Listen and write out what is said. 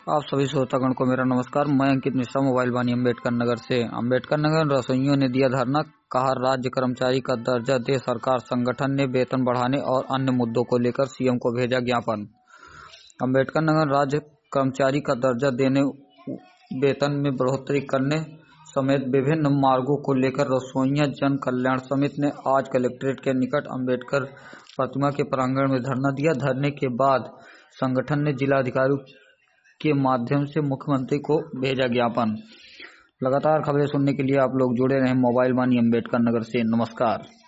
आप सभी श्रोतागण को मेरा नमस्कार। मैं अंकित मिश्रा, मोबाइल वानी अम्बेडकर नगर से। अम्बेडकर नगर रसोइयों ने दिया धरना, कहा राज्य कर्मचारी का दर्जा दे सरकार। संगठन ने वेतन बढ़ाने और अन्य मुद्दों को लेकर सीएम को भेजा ज्ञापन। अम्बेडकर नगर राज्य कर्मचारी का दर्जा देने, वेतन में बढ़ोतरी करने समेत विभिन्न मांगों को लेकर रसोइया जन कल्याण समिति ने आज कलेक्ट्रेट के निकट अम्बेडकर प्रतिमा के प्रांगण में धरना दिया। धरने के बाद संगठन ने जिलाधिकारी के माध्यम से मुख्यमंत्री को भेजा ज्ञापन। लगातार खबरें सुनने के लिए आप लोग जुड़े रहें मोबाइल वानी अम्बेडकर नगर से। नमस्कार।